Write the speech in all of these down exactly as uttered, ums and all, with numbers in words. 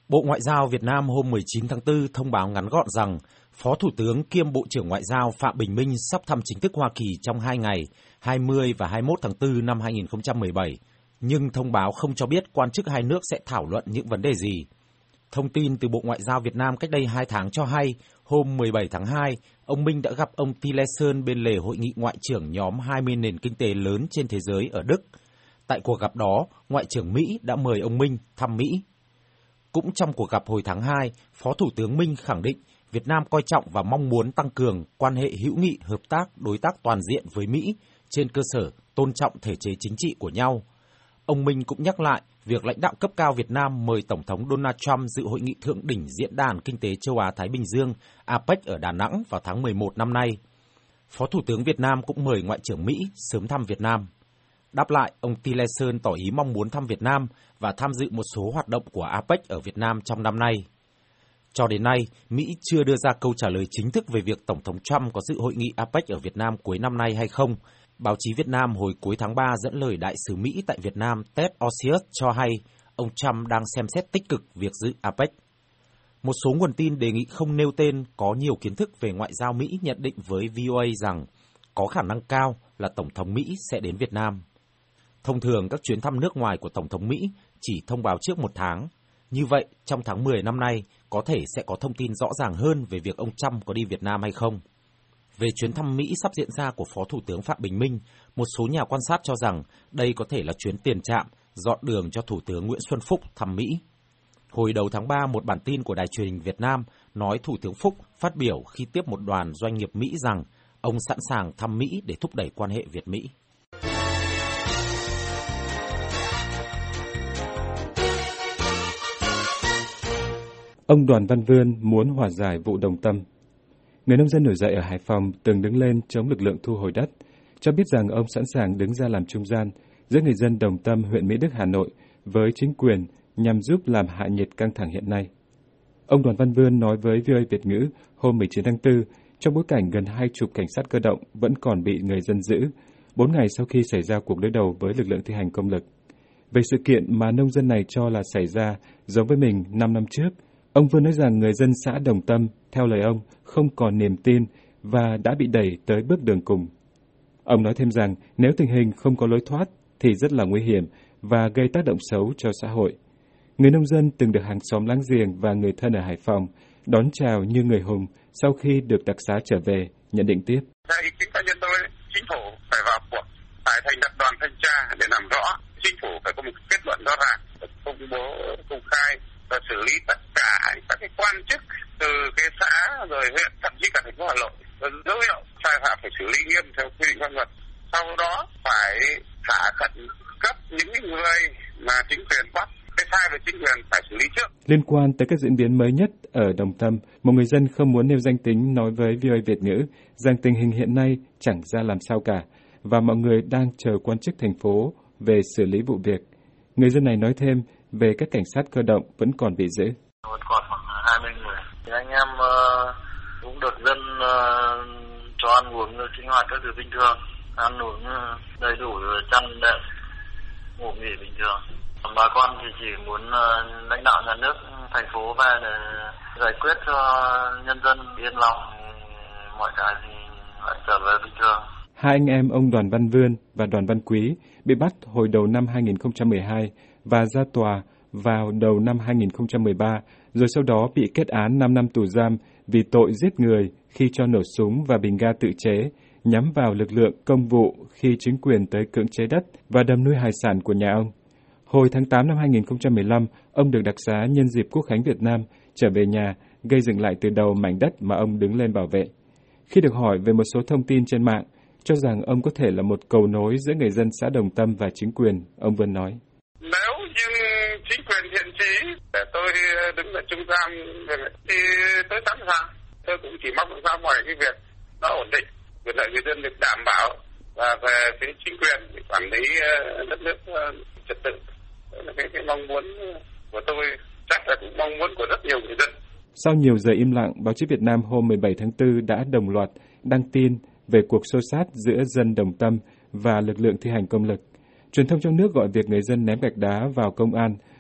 Bộ Ngoại giao Việt Nam hôm mười chín tháng tư thông báo ngắn gọn rằng Phó Thủ tướng kiêm Bộ trưởng Ngoại giao Phạm Bình Minh sắp thăm chính thức Hoa Kỳ trong hai ngày hai mươi và hai mươi mốt tháng tư năm hai nghìn không trăm mười bảy, nhưng thông báo không cho biết quan chức hai nước sẽ thảo luận những vấn đề gì. Thông tin từ Bộ Ngoại giao Việt Nam cách đây hai tháng cho hay, hôm mười bảy tháng hai, ông Minh đã gặp ông Tillerson bên lề hội nghị ngoại trưởng nhóm hai mươi nền kinh tế lớn trên thế giới ở Đức. Tại cuộc gặp đó, Ngoại trưởng Mỹ đã mời ông Minh thăm Mỹ. Cũng trong cuộc gặp hồi tháng hai, Phó Thủ tướng Minh khẳng định Việt Nam coi trọng và mong muốn tăng cường quan hệ hữu nghị, hợp tác, đối tác toàn diện với Mỹ trên cơ sở tôn trọng thể chế chính trị của nhau. Ông Minh cũng nhắc lại việc lãnh đạo cấp cao Việt Nam mời Tổng thống Donald Trump dự hội nghị thượng đỉnh Diễn đàn Kinh tế Châu Á-Thái Bình Dương a pếch ở Đà Nẵng vào tháng mười một năm nay. Phó Thủ tướng Việt Nam cũng mời Ngoại trưởng Mỹ sớm thăm Việt Nam. Đáp lại, ông Tillerson tỏ ý mong muốn thăm Việt Nam và tham dự một số hoạt động của a pếch ở Việt Nam trong năm nay. Cho đến nay, Mỹ chưa đưa ra câu trả lời chính thức về việc Tổng thống Trump có dự hội nghị a pếch ở Việt Nam cuối năm nay hay không. Báo chí Việt Nam hồi cuối tháng ba dẫn lời Đại sứ Mỹ tại Việt Nam Ted Osius cho hay ông Trump đang xem xét tích cực việc dự a pếch. Một số nguồn tin đề nghị không nêu tên có nhiều kiến thức về ngoại giao Mỹ nhận định với vê o a rằng có khả năng cao là Tổng thống Mỹ sẽ đến Việt Nam. Thông thường các chuyến thăm nước ngoài của Tổng thống Mỹ chỉ thông báo trước một tháng. Như vậy, trong tháng mười năm nay, có thể sẽ có thông tin rõ ràng hơn về việc ông Trump có đi Việt Nam hay không. Về chuyến thăm Mỹ sắp diễn ra của Phó Thủ tướng Phạm Bình Minh, một số nhà quan sát cho rằng đây có thể là chuyến tiền trạm, dọn đường cho Thủ tướng Nguyễn Xuân Phúc thăm Mỹ. Hồi đầu tháng ba, một bản tin của Đài truyền hình Việt Nam nói Thủ tướng Phúc phát biểu khi tiếp một đoàn doanh nghiệp Mỹ rằng ông sẵn sàng thăm Mỹ để thúc đẩy quan hệ Việt-Mỹ. Ông Đoàn Văn Vươn muốn hòa giải vụ Đồng Tâm. Người nông dân nổi dậy ở Hải Phòng từng đứng lên chống lực lượng thu hồi đất, cho biết rằng ông sẵn sàng đứng ra làm trung gian giữa người dân Đồng Tâm, huyện Mỹ Đức, Hà Nội với chính quyền nhằm giúp làm hạ nhiệt căng thẳng hiện nay. Ông Đoàn Văn Vươn nói với vê o a Việt ngữ hôm mười chín tháng tư, trong bối cảnh gần hai chục cảnh sát cơ động vẫn còn bị người dân giữ, bốn ngày sau khi xảy ra cuộc đối đầu với lực lượng thi hành công lực. Về sự kiện mà nông dân này cho là xảy ra giống với mình năm năm trước, ông Vươn nói rằng người dân xã Đồng Tâm, theo lời ông, không còn niềm tin và đã bị đẩy tới bước đường cùng. Ông nói thêm rằng nếu tình hình không có lối thoát thì rất là nguy hiểm và gây tác động xấu cho xã hội. Người nông dân từng được hàng xóm láng giềng và người thân ở Hải Phòng đón chào như người hùng sau khi được đặc xá trở về, nhận định tiếp. Theo ý kiến cá nhân tôi, chính phủ phải vào cuộc, phải thành lập đoàn thanh tra để làm rõ. Chính phủ phải có một kết luận rõ ràng, công bố công khai và xử lý tất cả các cái quan chức từ cái xã rồi huyện, thậm chí cả thành phố Hà Nội. Và dấu hiệu sai phạm phải xử lý nghiêm theo quy định pháp luật. Sau đó phải thả khẩn cấp những người mà chính quyền bắt. Cái sai về chính quyền phải xử lý trước. Liên quan tới các diễn biến mới nhất ở Đồng Tâm, một người dân không muốn nêu danh tính nói với vê o a Việt ngữ rằng tình hình hiện nay chẳng ra làm sao cả và mọi người đang chờ quan chức thành phố về xử lý vụ việc. Người dân này nói thêm về các cảnh sát cơ động vẫn còn bị giữ. Vẫn còn khoảng hai mươi người. Thì anh em uh, cũng được dân uh, cho ăn uống sinh hoạt các thứ bình thường, ăn uống đầy đủ rồi chăn đệm, ngủ nghỉ bình thường. Bà con thì chỉ muốn uh, lãnh đạo nhà nước, thành phố về để giải quyết cho nhân dân yên lòng, mọi cái thì lại trở về bình thường. Hai anh em ông Đoàn Văn Vươn và Đoàn Văn Quý bị bắt hồi đầu năm hai nghìn không trăm mười hai và ra tòa vào đầu năm hai nghìn không trăm mười ba, rồi sau đó bị kết án năm năm tù giam vì tội giết người khi cho nổ súng và bình ga tự chế nhắm vào lực lượng công vụ khi chính quyền tới cưỡng chế đất và đâm nuôi hải sản của nhà ông. Hồi tháng tám năm hai nghìn không trăm mười lăm, ông được đặc xá nhân dịp Quốc khánh Việt Nam trở về nhà, gây dựng lại từ đầu mảnh đất mà ông đứng lên bảo vệ. Khi được hỏi về một số thông tin trên mạng, cho rằng ông có thể là một cầu nối giữa người dân xã Đồng Tâm và chính quyền, ông Vân nói. Nếu như chính quyền thiện chí để tôi đứng ở trung gian thì tôi sẵn sàng. Tôi cũng chỉ mong làm sao mọi cái việc nó ổn định, quyền lợi người dân được đảm bảo và về phía chính quyền để quản lý đất nước trật tự. Đó là cái, cái mong muốn của tôi, chắc là cũng mong muốn của rất nhiều người dân. Sau nhiều giờ im lặng, báo chí Việt Nam hôm mười bảy tháng tư đã đồng loạt đăng tin về cuộc xô xát giữa dân Đồng Tâm và lực lượng thi hành công lực. Truyền thông trong nước gọi việc người dân ném gạch đá vào công an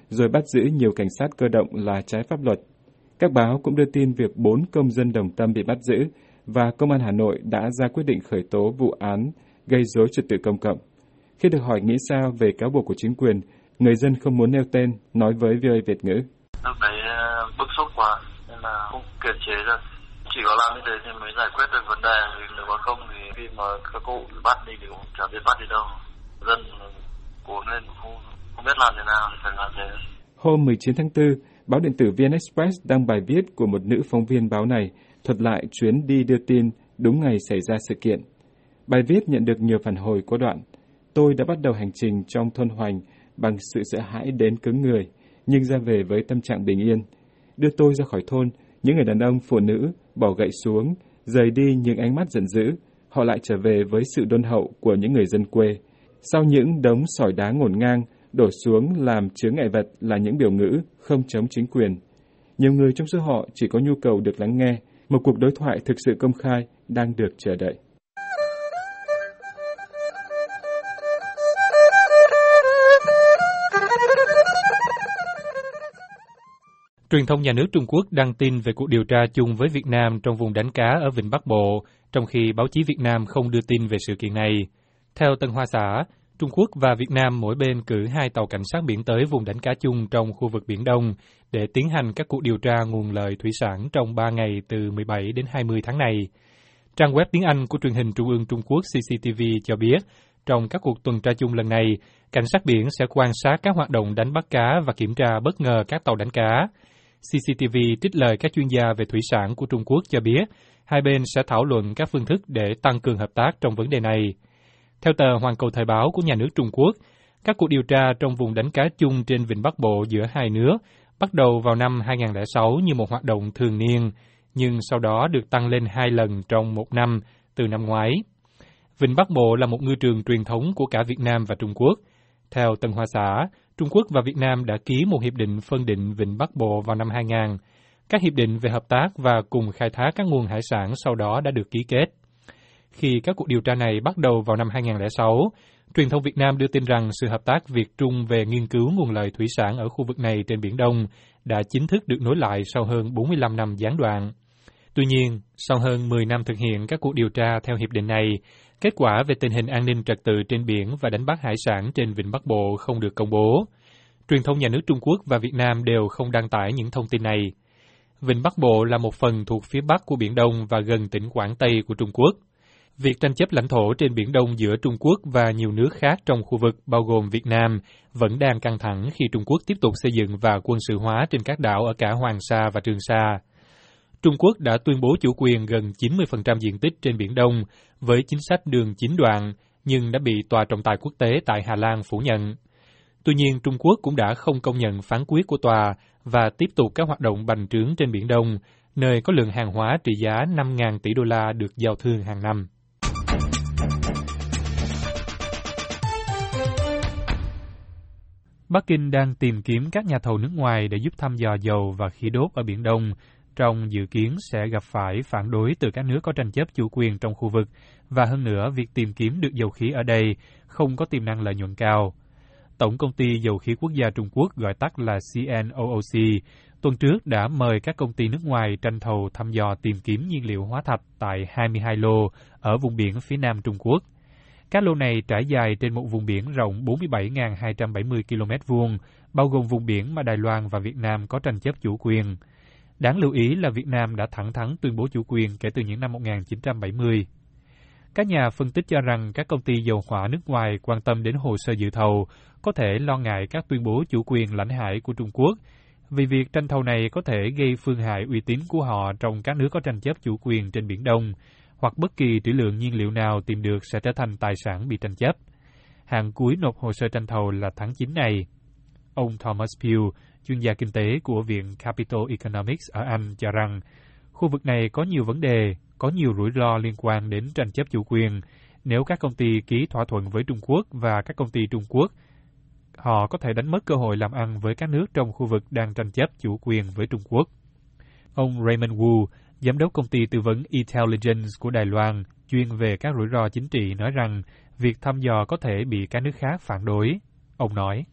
rồi bắt giữ nhiều cảnh sát cơ động là trái pháp luật. Các báo cũng đưa tin việc bốn công dân Đồng Tâm bị bắt giữ và Công an Hà Nội đã ra quyết định khởi tố vụ án gây rối trật tự công cộng. Khi được hỏi nghĩ sao về cáo buộc của chính quyền, người dân không muốn nêu tên nói với vê o a Việt ngữ. Lúc đấy bức xúc quá nên là không kiềm chế được. Chỉ có làm như thế thì mới giải quyết được vấn đề, nếu mà không thì khi mà các cụ bắt đi thì cũng chẳng biết bắt đi đâu. Dân cố lên không, không biết làm thế nào thì phải làm thế. Hôm mười chín tháng tư, báo điện tử vê en Express đăng bài viết của một nữ phóng viên báo này thuật lại chuyến đi đưa tin đúng ngày xảy ra sự kiện. Bài viết nhận được nhiều phản hồi có đoạn: tôi đã bắt đầu hành trình trong thôn Hoành bằng sự sợ hãi đến cứng người, nhưng ra về với tâm trạng bình yên. Đưa tôi ra khỏi thôn, những người đàn ông, phụ nữ bỏ gậy xuống, rời đi những ánh mắt giận dữ. Họ lại trở về với sự đôn hậu của những người dân quê. Sau những đống sỏi đá ngổn ngang đổ xuống làm chướng ngại vật là những biểu ngữ không chống chính quyền. Nhiều người trong số họ chỉ có nhu cầu được lắng nghe. Một cuộc đối thoại thực sự công khai đang được chờ đợi. Truyền thông nhà nước Trung Quốc đăng tin về cuộc điều tra chung với Việt Nam trong vùng đánh cá ở Vịnh Bắc Bộ, trong khi báo chí Việt Nam không đưa tin về sự kiện này. Theo Tân Hoa Xã, Trung Quốc và Việt Nam mỗi bên cử hai tàu cảnh sát biển tới vùng đánh cá chung trong khu vực Biển Đông để tiến hành các cuộc điều tra nguồn lợi thủy sản trong ba ngày từ mười bảy đến hai mươi tháng này. Trang web tiếng Anh của truyền hình Trung ương Trung Quốc xê xê tê vê cho biết, trong các cuộc tuần tra chung lần này, cảnh sát biển sẽ quan sát các hoạt động đánh bắt cá và kiểm tra bất ngờ các tàu đánh cá. xê xê tê vê trích lời các chuyên gia về thủy sản của Trung Quốc cho biết, hai bên sẽ thảo luận các phương thức để tăng cường hợp tác trong vấn đề này. Theo tờ Hoàn Cầu Thời báo của nhà nước Trung Quốc, các cuộc điều tra trong vùng đánh cá chung trên Vịnh Bắc Bộ giữa hai nước bắt đầu vào năm hai nghìn không trăm lẻ sáu như một hoạt động thường niên, nhưng sau đó được tăng lên hai lần trong một năm từ năm ngoái. Vịnh Bắc Bộ là một ngư trường truyền thống của cả Việt Nam và Trung Quốc. Theo Tân Hoa Xã, Trung Quốc và Việt Nam đã ký một hiệp định phân định Vịnh Bắc Bộ vào năm hai nghìn. Các hiệp định về hợp tác và cùng khai thác các nguồn hải sản sau đó đã được ký kết. Khi các cuộc điều tra này bắt đầu vào năm hai nghìn không trăm lẻ sáu, truyền thông Việt Nam đưa tin rằng sự hợp tác Việt-Trung về nghiên cứu nguồn lợi thủy sản ở khu vực này trên Biển Đông đã chính thức được nối lại sau hơn bốn mươi lăm năm gián đoạn. Tuy nhiên, sau hơn mười năm thực hiện các cuộc điều tra theo hiệp định này, kết quả về tình hình an ninh trật tự trên biển và đánh bắt hải sản trên Vịnh Bắc Bộ không được công bố. Truyền thông nhà nước Trung Quốc và Việt Nam đều không đăng tải những thông tin này. Vịnh Bắc Bộ là một phần thuộc phía bắc của Biển Đông và gần tỉnh Quảng Tây của Trung Quốc. Việc tranh chấp lãnh thổ trên Biển Đông giữa Trung Quốc và nhiều nước khác trong khu vực, bao gồm Việt Nam, vẫn đang căng thẳng khi Trung Quốc tiếp tục xây dựng và quân sự hóa trên các đảo ở cả Hoàng Sa và Trường Sa. Trung Quốc đã tuyên bố chủ quyền gần chín mươi phần trăm diện tích trên Biển Đông với chính sách đường chín đoạn, nhưng đã bị Tòa trọng tài quốc tế tại Hà Lan phủ nhận. Tuy nhiên, Trung Quốc cũng đã không công nhận phán quyết của tòa và tiếp tục các hoạt động bành trướng trên Biển Đông, nơi có lượng hàng hóa trị giá năm nghìn tỷ đô la được giao thương hàng năm. Bắc Kinh đang tìm kiếm các nhà thầu nước ngoài để giúp thăm dò dầu và khí đốt ở Biển Đông, trong dự kiến sẽ gặp phải phản đối từ các nước có tranh chấp chủ quyền trong khu vực, và hơn nữa, việc tìm kiếm được dầu khí ở đây không có tiềm năng lợi nhuận cao. Tổng công ty Dầu khí Quốc gia Trung Quốc, gọi tắt là xê en o o xê, tuần trước đã mời các công ty nước ngoài tranh thầu thăm dò tìm kiếm nhiên liệu hóa thạch tại hai mươi hai lô ở vùng biển phía nam Trung Quốc. Các lô này trải dài trên một vùng biển rộng bốn mươi bảy nghìn hai trăm bảy mươi ki lô mét vuông, bao gồm vùng biển mà Đài Loan và Việt Nam có tranh chấp chủ quyền. Đáng lưu ý là Việt Nam đã thẳng thắn tuyên bố chủ quyền kể từ những năm một nghìn chín trăm bảy mươi. Các nhà phân tích cho rằng các công ty dầu hỏa nước ngoài quan tâm đến hồ sơ dự thầu có thể lo ngại các tuyên bố chủ quyền lãnh hải của Trung Quốc, vì việc tranh thầu này có thể gây phương hại uy tín của họ trong các nước có tranh chấp chủ quyền trên Biển Đông, hoặc bất kỳ trữ lượng nhiên liệu nào tìm được sẽ trở thành tài sản bị tranh chấp. Hạn cuối nộp hồ sơ tranh thầu là tháng chín này. Ông Thomas Pugh, chuyên gia kinh tế của Viện Capital Economics ở Anh, cho rằng khu vực này có nhiều vấn đề, có nhiều rủi ro liên quan đến tranh chấp chủ quyền. Nếu các công ty ký thỏa thuận với Trung Quốc và các công ty Trung Quốc, họ có thể đánh mất cơ hội làm ăn với các nước trong khu vực đang tranh chấp chủ quyền với Trung Quốc. Ông Raymond Wu, giám đốc công ty tư vấn Intelligence của Đài Loan, chuyên về các rủi ro chính trị, nói rằng việc thăm dò có thể bị các nước khác phản đối. Ông nói,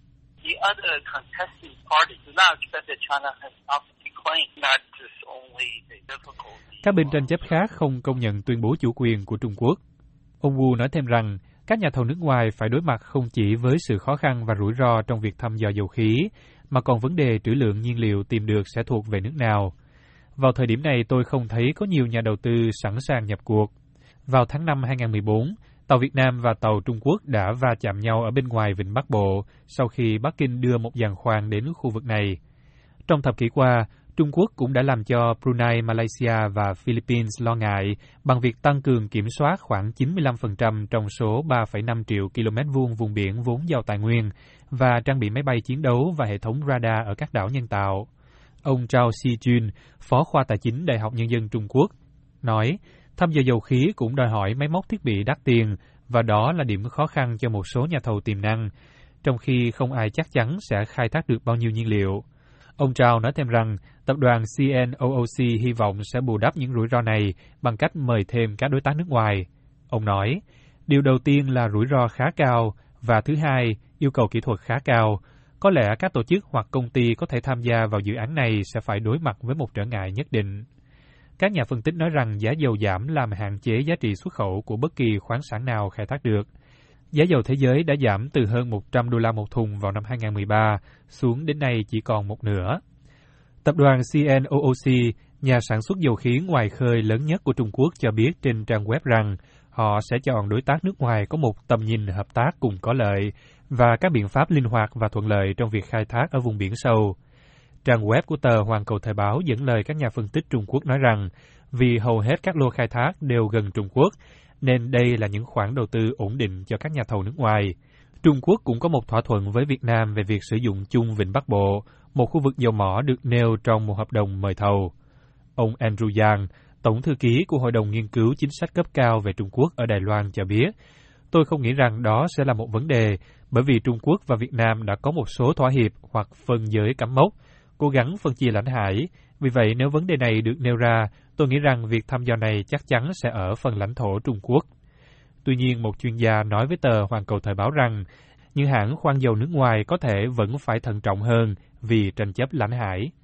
Các bên tranh chấp khác không công nhận tuyên bố chủ quyền của Trung Quốc. Ông Wu nói thêm rằng, các nhà thầu nước ngoài phải đối mặt không chỉ với sự khó khăn và rủi ro trong việc thăm dò dầu khí, mà còn vấn đề trữ lượng nhiên liệu tìm được sẽ thuộc về nước nào. Vào thời điểm này tôi không thấy có nhiều nhà đầu tư sẵn sàng nhập cuộc. Vào tháng năm hai nghìn không trăm mười bốn, tàu Việt Nam và tàu Trung Quốc đã va chạm nhau ở bên ngoài Vịnh Bắc Bộ sau khi Bắc Kinh đưa một giàn khoan đến khu vực này. Trong thập kỷ qua, Trung Quốc cũng đã làm cho Brunei, Malaysia và Philippines lo ngại bằng việc tăng cường kiểm soát khoảng chín mươi lăm phần trăm trong số ba phẩy năm triệu ki lô mét vuông vùng biển vốn giàu tài nguyên và trang bị máy bay chiến đấu và hệ thống radar ở các đảo nhân tạo. Ông Zhao Xijun, Phó khoa Tài chính Đại học Nhân dân Trung Quốc, nói thăm dò dầu khí cũng đòi hỏi máy móc thiết bị đắt tiền và đó là điểm khó khăn cho một số nhà thầu tiềm năng, trong khi không ai chắc chắn sẽ khai thác được bao nhiêu nhiên liệu. Ông Zhao nói thêm rằng tập đoàn xê en o o xê hy vọng sẽ bù đắp những rủi ro này bằng cách mời thêm các đối tác nước ngoài. Ông nói, điều đầu tiên là rủi ro khá cao và thứ hai, yêu cầu kỹ thuật khá cao. Có lẽ các tổ chức hoặc công ty có thể tham gia vào dự án này sẽ phải đối mặt với một trở ngại nhất định. Các nhà phân tích nói rằng giá dầu giảm làm hạn chế giá trị xuất khẩu của bất kỳ khoáng sản nào khai thác được. Giá dầu thế giới đã giảm từ hơn một trăm đô la một thùng vào năm hai nghìn không trăm mười ba xuống đến nay chỉ còn một nửa. Tập đoàn xê en o o xê, nhà sản xuất dầu khí ngoài khơi lớn nhất của Trung Quốc, cho biết trên trang web rằng họ sẽ chọn đối tác nước ngoài có một tầm nhìn hợp tác cùng có lợi và các biện pháp linh hoạt và thuận lợi trong việc khai thác ở vùng biển sâu. Trang web của tờ Hoàn Cầu Thời báo dẫn lời các nhà phân tích Trung Quốc nói rằng vì hầu hết các lô khai thác đều gần Trung Quốc, nên đây là những khoản đầu tư ổn định cho các nhà thầu nước ngoài. Trung Quốc cũng có một thỏa thuận với Việt Nam về việc sử dụng chung Vịnh Bắc Bộ, một khu vực dầu mỏ được nêu trong một hợp đồng mời thầu. Ông Andrew Yang, Tổng thư ký của Hội đồng Nghiên cứu Chính sách cấp cao về Trung Quốc ở Đài Loan cho biết, tôi không nghĩ rằng đó sẽ là một vấn đề, bởi vì Trung Quốc và Việt Nam đã có một số thỏa hiệp hoặc phân giới cắm mốc, cố gắng phân chia lãnh hải. Vì vậy, nếu vấn đề này được nêu ra, tôi nghĩ rằng việc thăm dò này chắc chắn sẽ ở phần lãnh thổ Trung Quốc. Tuy nhiên, một chuyên gia nói với tờ Hoàn Cầu Thời báo rằng, những hãng khoan dầu nước ngoài có thể vẫn phải thận trọng hơn vì tranh chấp lãnh hải.